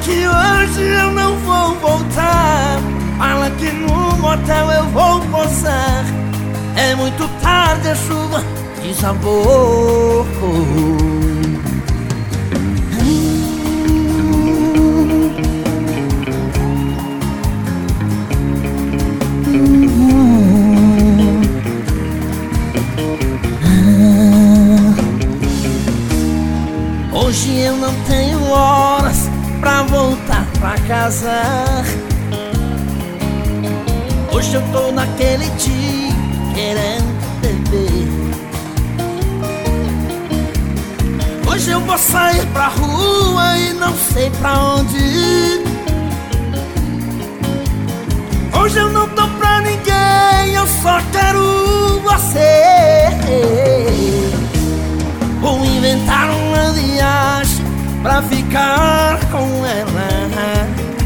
que hoje eu não vou voltar. Fala que no motel eu vou posar. É muito tarde, a chuva desabou. Hoje eu não tenho horas pra voltar pra casa. Hoje eu tô naquele dia querendo beber. Hoje eu vou sair pra rua e não sei pra onde ir. Hoje eu não tô pra ninguém, eu só quero você. Vou inventar uma viagem pra ficar com ela.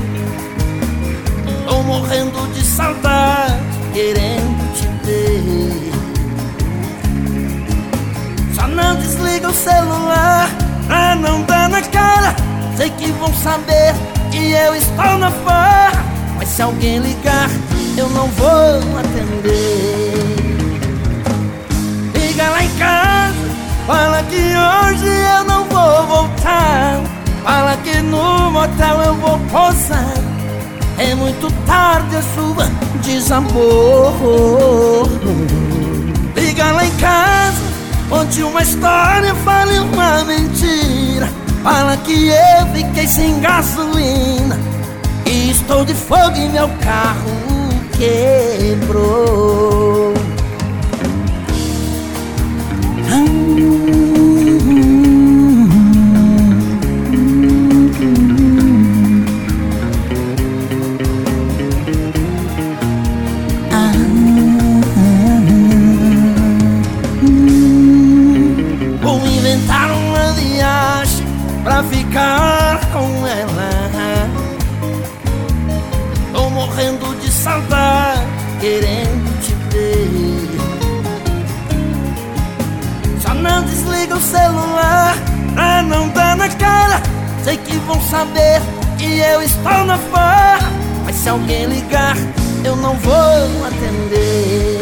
Tô morrendo de saudade, querendo te ver. Só não desliga o celular pra não dar na cara. Sei que vão saber que eu estou na farra, mas se alguém ligar, eu não vou atender. Liga lá em casa, fala que hoje eu não vou voltar. Fala que no motel eu vou posar. É muito tarde, a chuva desabou. Liga lá em casa, conte uma história, fale uma mentira. Fala que eu fiquei sem gasolina e estou de fogo e meu carro quebrou. Vou inventar uma viagem pra ficar com ela. Tô morrendo de saudade, querendo te ver. Só não desliga o celular pra não dar na cara. Sei que vão saber que eu estou na farra, mas se alguém ligar, eu não vou atender.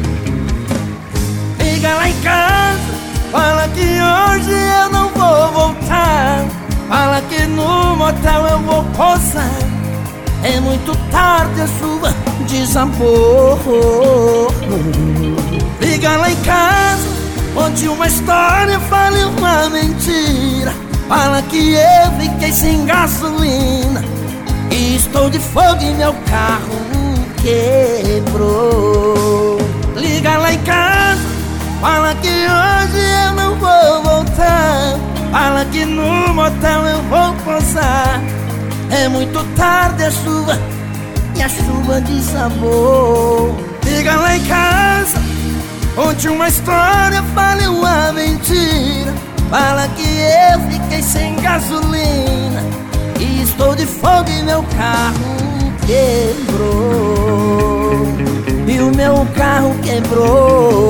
Liga lá em casa, fala que hoje eu não vou voltar. Fala que no motel eu vou posar. É muito tarde, a chuva desabou. Liga lá em casa, conte uma história, fale uma mentira. Fala que eu fiquei sem gasolina e estou de fogo e meu carro quebrou. Liga lá em casa, fala que hoje eu não vou voltar. Fala que no motel eu vou posar. É muito tarde, a chuva desabou. Liga lá em casa, conte uma história, fale uma mentira. Fala que eu fiquei sem gasolina e estou de fogo e meu carro quebrou. E o meu carro quebrou.